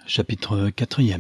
Chapitre 4.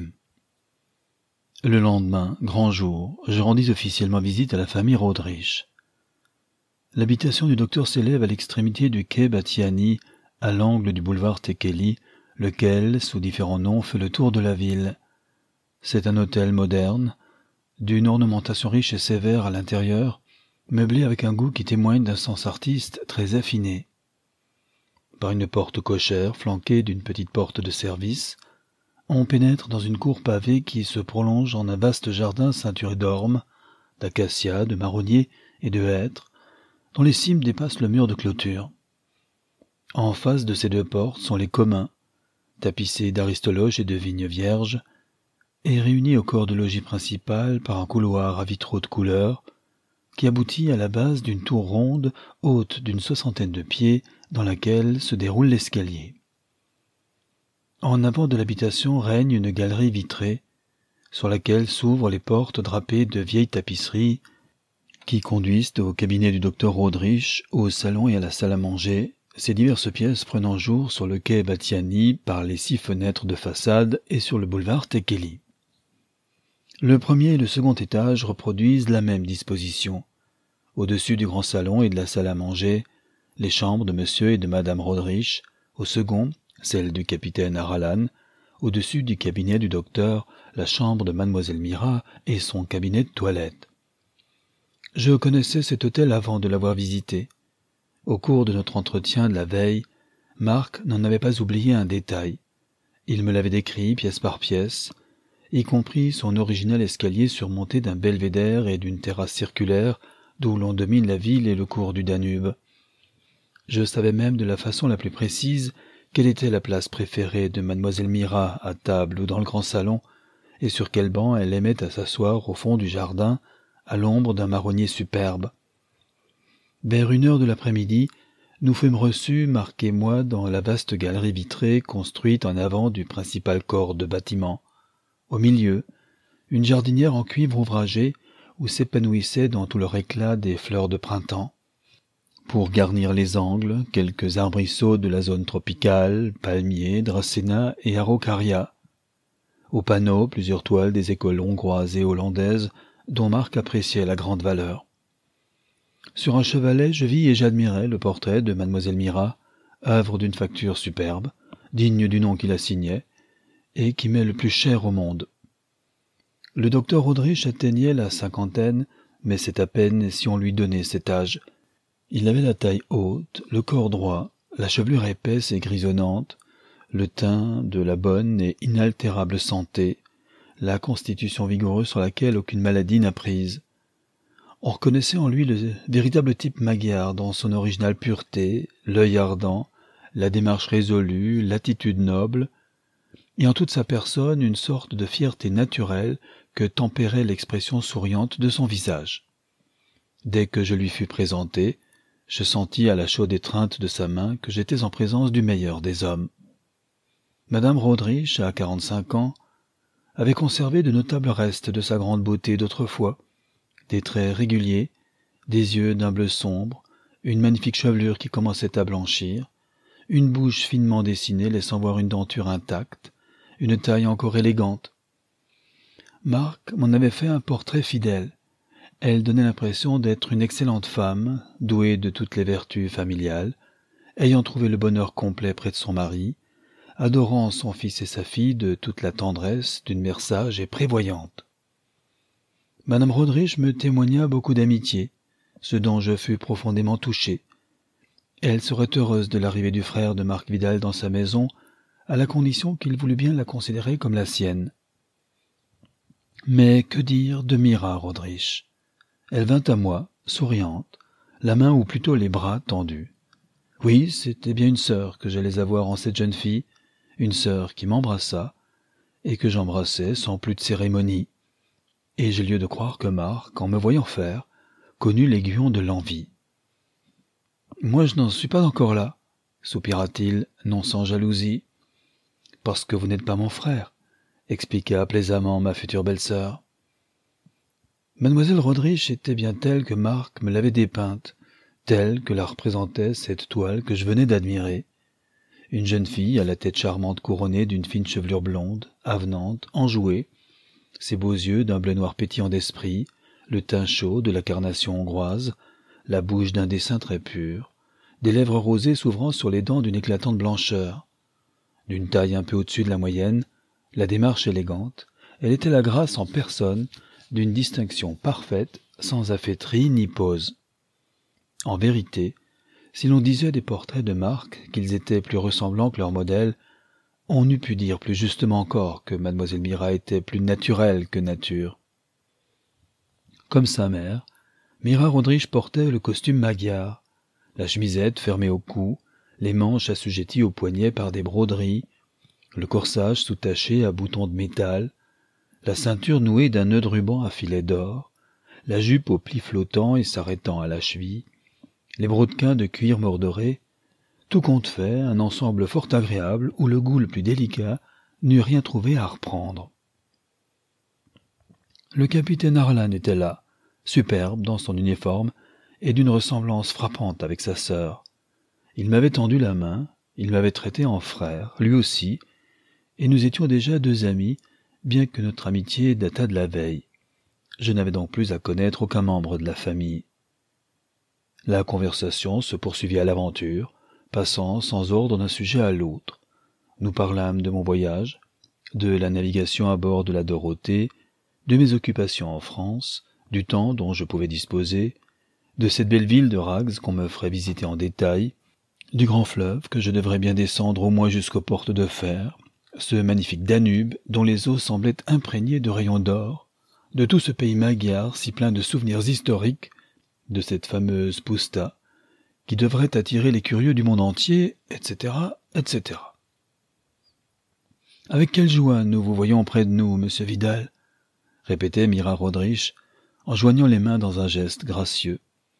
Le lendemain, grand jour, je rendis officiellement visite à la famille Roderich. L'habitation du docteur s'élève à l'extrémité du quai Battiani, à l'angle du boulevard Tekeli, lequel, sous différents noms, fait le tour de la ville. C'est un hôtel moderne, d'une ornementation riche et sévère à l'intérieur, meublé avec un goût qui témoigne d'un sens artiste très affiné. Par une porte cochère, flanquée d'une petite porte de service, on pénètre dans une cour pavée qui se prolonge en un vaste jardin ceinturé d'ormes, d'acacias, de marronniers et de hêtres, dont les cimes dépassent le mur de clôture. En face de ces deux portes sont les communs, tapissés d'aristoloches et de vignes vierges, et réunis au corps de logis principal par un couloir à vitraux de couleur, qui aboutit à la base d'une tour ronde haute d'une 60aine de pieds, dans laquelle se déroule l'escalier. En avant de l'habitation règne une galerie vitrée, sur laquelle s'ouvrent les portes drapées de vieilles tapisseries qui conduisent au cabinet du docteur Roderich, au salon et à la salle à manger, ces diverses pièces prenant jour sur le quai Battiani par les 6 fenêtres de façade et sur le boulevard Tekeli. Le premier et le second étage reproduisent la même disposition. Au-dessus du grand salon et de la salle à manger, les chambres de monsieur et de madame Roderich, au second, celle du capitaine Aralan, au-dessus du cabinet du docteur, la chambre de mademoiselle Mira et son cabinet de toilette. Je connaissais cet hôtel avant de l'avoir visité. Au cours de notre entretien de la veille, Marc n'en avait pas oublié un détail. Il me l'avait décrit pièce par pièce, y compris son original escalier surmonté d'un belvédère et d'une terrasse circulaire d'où l'on domine la ville et le cours du Danube. Je savais même de la façon la plus précise quelle était la place préférée de mademoiselle Mira à table ou dans le grand salon, et sur quel banc elle aimait à s'asseoir au fond du jardin, à l'ombre d'un marronnier superbe. Vers 1 heure de l'après-midi, nous fûmes reçus, Marc et moi, dans la vaste galerie vitrée construite en avant du principal corps de bâtiment. Au milieu, une jardinière en cuivre ouvragé où s'épanouissaient dans tout leur éclat des fleurs de printemps. Pour garnir les angles, quelques arbrisseaux de la zone tropicale, palmiers, dracénas et araucaria. Au panneau, plusieurs toiles des écoles hongroises et hollandaises, dont Marc appréciait la grande valeur. Sur un chevalet, je vis et j'admirais le portrait de mademoiselle Mira, œuvre d'une facture superbe, digne du nom qui la signait, et qui m'est le plus cher au monde. Le docteur Roderich atteignait la 50aine, mais c'est à peine si on lui donnait cet âge. Il avait la taille haute, le corps droit, la chevelure épaisse et grisonnante, le teint de la bonne et inaltérable santé, la constitution vigoureuse sur laquelle aucune maladie n'a prise. On reconnaissait en lui le véritable type magyar dans son originale pureté, l'œil ardent, la démarche résolue, l'attitude noble, et en toute sa personne une sorte de fierté naturelle que tempérait l'expression souriante de son visage. Dès que je lui fus présenté, je sentis à la chaude étreinte de sa main que j'étais en présence du meilleur des hommes. Madame Roderich, à 45 ans, avait conservé de notables restes de sa grande beauté d'autrefois, des traits réguliers, des yeux d'un bleu sombre, une magnifique chevelure qui commençait à blanchir, une bouche finement dessinée laissant voir une denture intacte, une taille encore élégante. Marc m'en avait fait un portrait fidèle. Elle donnait l'impression d'être une excellente femme, douée de toutes les vertus familiales, ayant trouvé le bonheur complet près de son mari, adorant son fils et sa fille de toute la tendresse d'une mère sage et prévoyante. Madame Roderich me témoigna beaucoup d'amitié, ce dont je fus profondément touché. Elle serait heureuse de l'arrivée du frère de Marc Vidal dans sa maison, à la condition qu'il voulût bien la considérer comme la sienne. Mais que dire de Mira Roderich ? Elle vint à moi, souriante, la main ou plutôt les bras tendus. Oui, c'était bien une sœur que j'allais avoir en cette jeune fille, une sœur qui m'embrassa, et que j'embrassais sans plus de cérémonie. Et j'ai lieu de croire que Marc, en me voyant faire, connut l'aiguillon de l'envie. « Moi, je n'en suis pas encore là, » soupira-t-il, non sans jalousie. « Parce que vous n'êtes pas mon frère, » expliqua plaisamment ma future belle-sœur. Mademoiselle Roderich était bien telle que Marc me l'avait dépeinte, telle que la représentait cette toile que je venais d'admirer. Une jeune fille à la tête charmante couronnée d'une fine chevelure blonde, avenante, enjouée, ses beaux yeux d'un bleu noir pétillant d'esprit, le teint chaud de la carnation hongroise, la bouche d'un dessin très pur, des lèvres rosées s'ouvrant sur les dents d'une éclatante blancheur. D'une taille un peu au-dessus de la moyenne, la démarche élégante, elle était la grâce en personne d'une distinction parfaite, sans affaîtrie ni pose. En vérité, si l'on disait des portraits de marque qu'ils étaient plus ressemblants que leurs modèles, on eût pu dire plus justement encore que mademoiselle Mira était plus naturelle que nature. Comme sa mère, Mira Rodrige portait le costume magyar, la chemisette fermée au cou, les manches assujetties aux poignets par des broderies, le corsage soutaché à boutons de métal, la ceinture nouée d'un nœud de ruban à filets d'or, la jupe aux plis flottants et s'arrêtant à la cheville, les brodequins de cuir mordoré, tout compte fait, un ensemble fort agréable où le goût le plus délicat n'eût rien trouvé à reprendre. Le capitaine Harlan était là, superbe dans son uniforme et d'une ressemblance frappante avec sa sœur. Il m'avait tendu la main, il m'avait traité en frère, lui aussi, et nous étions déjà deux amis, bien que notre amitié datât de la veille. Je n'avais donc plus à connaître aucun membre de la famille. La conversation se poursuivit à l'aventure, passant sans ordre d'un sujet à l'autre. Nous parlâmes de mon voyage, de la navigation à bord de la Dorothée, de mes occupations en France, du temps dont je pouvais disposer, de cette belle ville de Rags qu'on me ferait visiter en détail, du grand fleuve que je devrais bien descendre au moins jusqu'aux portes de fer, ce magnifique Danube dont les eaux semblaient imprégnées de rayons d'or, de tout ce pays magyar si plein de souvenirs historiques, de cette fameuse Puszta, qui devrait attirer les curieux du monde entier, etc., etc. « Avec quelle joie nous vous voyons près de nous, monsieur Vidal » répétait Mira Rodrige, en joignant les mains dans un geste gracieux.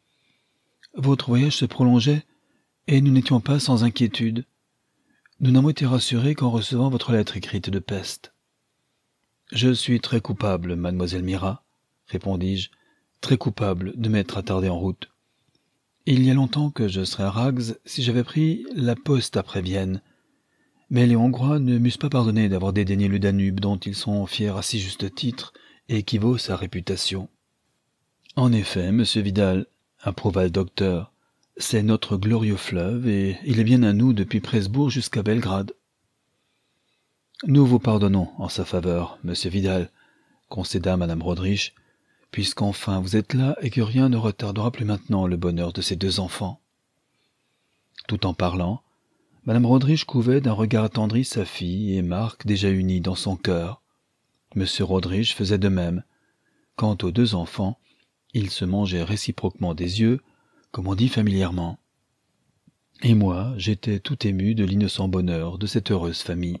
« Votre voyage se prolongeait, et nous n'étions pas sans inquiétude. Nous n'avons été rassurés qu'en recevant votre lettre écrite de peste. »« Je suis très coupable, mademoiselle Mira, » répondis-je, « très coupable de m'être attardé en route. Il y a longtemps que je serais à Rags si j'avais pris la poste après Vienne. Mais les Hongrois ne m'eussent pas pardonné d'avoir dédaigné le Danube dont ils sont fiers à si juste titre et qui vaut sa réputation. »« En effet, monsieur Vidal, » approuva le docteur, « c'est notre glorieux fleuve et il est bien à nous depuis Presbourg jusqu'à Belgrade. »« Nous vous pardonnons en sa faveur, monsieur Vidal, » concéda madame Rodrige, « puisqu'enfin vous êtes là et que rien ne retardera plus maintenant le bonheur de ces deux enfants. » Tout en parlant, madame Rodrige couvait d'un regard attendri sa fille et Marc déjà unis dans son cœur. Monsieur Rodrige faisait de même. Quant aux deux enfants, ils se mangeaient réciproquement des yeux, comme on dit familièrement. Et moi, j'étais tout ému de l'innocent bonheur de cette heureuse famille.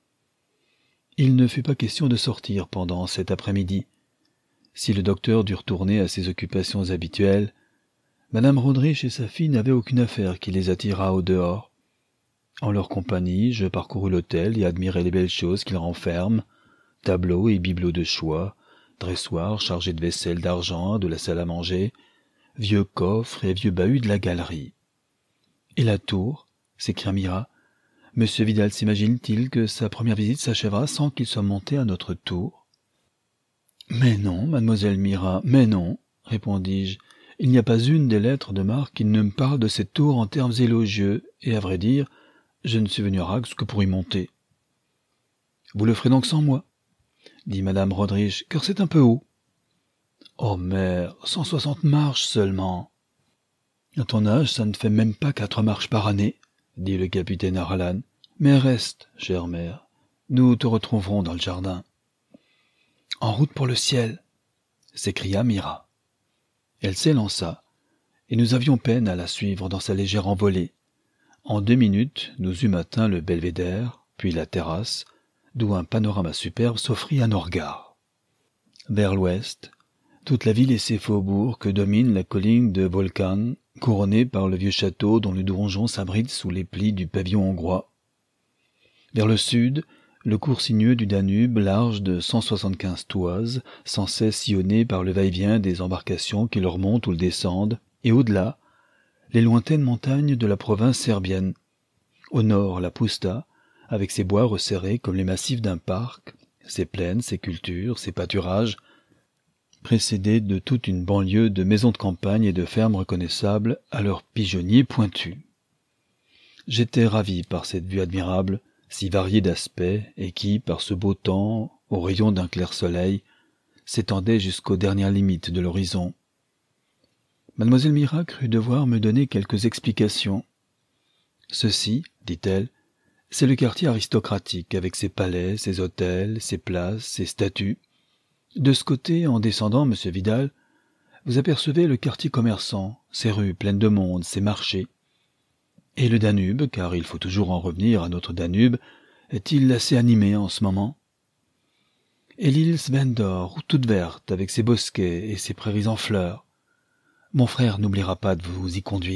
Il ne fut pas question de sortir pendant cet après-midi. Si le docteur dut retourner à ses occupations habituelles, madame Rodrige et sa fille n'avaient aucune affaire qui les attirât au dehors. En leur compagnie, je parcourus l'hôtel et admirai les belles choses qu'il renferme, tableaux et bibelots de choix, dressoirs chargés de vaisselle d'argent de la salle à manger, vieux coffres et vieux bahuts de la galerie. « Et la tour » s'écria Mira. « Monsieur Vidal s'imagine-t-il que sa première visite s'achèvera sans qu'il soit monté à notre tour ?»« Mais non, mademoiselle Mira, mais non, » répondis-je. « Il n'y a pas une des lettres de Marc qui ne me parle de cette tour en termes élogieux, et à vrai dire, je ne suis venu à Rags que pour y monter. »« Vous le ferez donc sans moi ?» dit madame Rodrige, « car c'est un peu haut. »« Oh mère, 160 marches seulement. »« À ton âge, ça ne fait même pas 4 marches par année, » dit le capitaine Harlan. « Mais reste, chère mère, nous te retrouverons dans le jardin. »« En route pour le ciel !» s'écria Mira. Elle s'élança, et nous avions peine à la suivre dans sa légère envolée. En 2 minutes, nous eûmes atteint le belvédère, puis la terrasse, d'où un panorama superbe s'offrit à nos regards. Vers l'ouest, toute la ville et ses faubourgs que domine la colline de Volcan, couronnée par le vieux château dont le donjon s'abrite sous les plis du pavillon hongrois. Vers le sud, le cours sinueux du Danube, large de 175 toises, sans cesse sillonné par le va-et-vient des embarcations qui le remontent ou le descendent, et au-delà, les lointaines montagnes de la province serbienne. Au nord, la Pusta, avec ses bois resserrés comme les massifs d'un parc, ses plaines, ses cultures, ses pâturages, précédés de toute une banlieue de maisons de campagne et de fermes reconnaissables à leurs pigeonniers pointus. J'étais ravi par cette vue admirable, si variée d'aspects, et qui, par ce beau temps, aux rayons d'un clair soleil, s'étendait jusqu'aux dernières limites de l'horizon. Mademoiselle Mira crut devoir me donner quelques explications. « Ceci, dit-elle, c'est le quartier aristocratique, avec ses palais, ses hôtels, ses places, ses statues. De ce côté, en descendant, monsieur Vidal, vous apercevez le quartier commerçant, ses rues pleines de monde, ses marchés. Et le Danube, car il faut toujours en revenir à notre Danube, est-il assez animé en ce moment? Et l'île Svendor, toute verte, avec ses bosquets et ses prairies en fleurs. Mon frère n'oubliera pas de vous y conduire. »«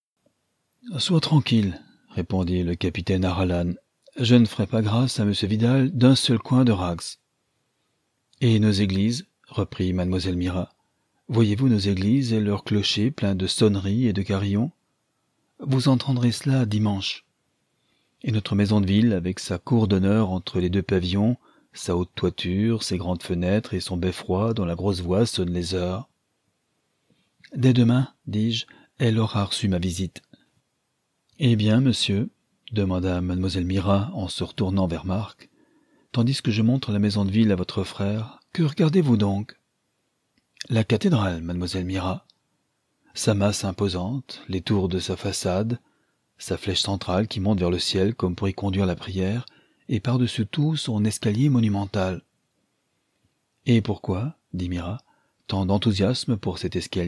Sois tranquille, » répondit le capitaine Aralan. « Je ne ferai pas grâce à monsieur Vidal d'un seul coin de Rags. »« Et nos églises, » reprit mademoiselle Mira. « Voyez-vous nos églises et leurs clochers pleins de sonneries et de carillons? Vous entendrez cela dimanche. Et notre maison de ville, avec sa cour d'honneur entre les deux pavillons, sa haute toiture, ses grandes fenêtres et son beffroi dont la grosse voix sonne les heures. Dès demain, dis-je, elle aura reçu ma visite. »« Eh bien, monsieur, demanda mademoiselle Mira en se retournant vers Marc, tandis que je montre la maison de ville à votre frère, que regardez-vous donc? La cathédrale, mademoiselle Mira. Sa masse imposante, les tours de sa façade, sa flèche centrale qui monte vers le ciel comme pour y conduire la prière, et par-dessus tout son escalier monumental. »« Et pourquoi, dit Mira, tant d'enthousiasme pour cet escalier? »«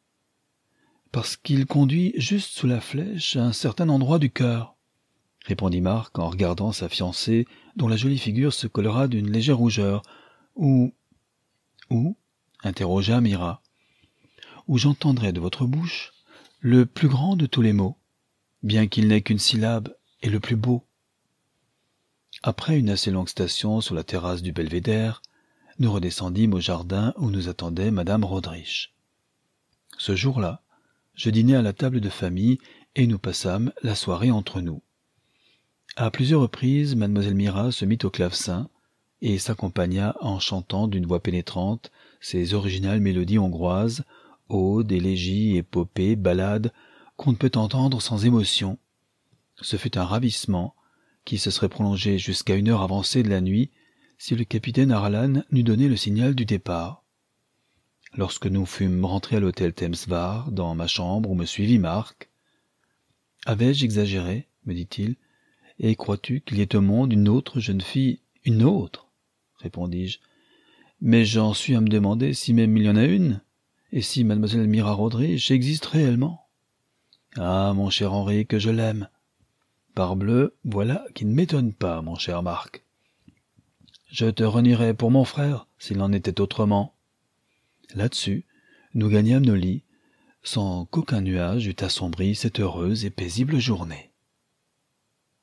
Parce qu'il conduit juste sous la flèche à un certain endroit du cœur, » répondit Marc en regardant sa fiancée, dont la jolie figure se colora d'une légère rougeur. « Où interrogea Mira. « Où j'entendrai de votre bouche le plus grand de tous les mots, bien qu'il n'ait qu'une syllabe, et le plus beau. » Après une assez longue station sur la terrasse du belvédère, nous redescendîmes au jardin où nous attendait madame Rodrich. Ce jour-là, je dînai à la table de famille et nous passâmes la soirée entre nous. À plusieurs reprises, mademoiselle Mira se mit au clavecin et s'accompagna en chantant d'une voix pénétrante ces originales mélodies hongroises, odes, élégies, épopées, ballades qu'on ne peut entendre sans émotion. Ce fut un ravissement qui se serait prolongé jusqu'à une heure avancée de la nuit si le capitaine Aralan n'eût donné le signal du départ. Lorsque nous fûmes rentrés à l'hôtel Temsvar, dans ma chambre où me suivit Marc, « Avais-je exagéré, me dit-il, et crois-tu qu'il y ait au monde une autre jeune fille, une autre, répondis-je, mais j'en suis à me demander si même il y en a une, et si mademoiselle Mira Rodrich existe réellement. Ah, mon cher Henri, que je l'aime. Parbleu, voilà qui ne m'étonne pas, mon cher Marc. Je te renierais pour mon frère, s'il en était autrement. » Là-dessus, nous gagnâmes nos lits, sans qu'aucun nuage eût assombri cette heureuse et paisible journée.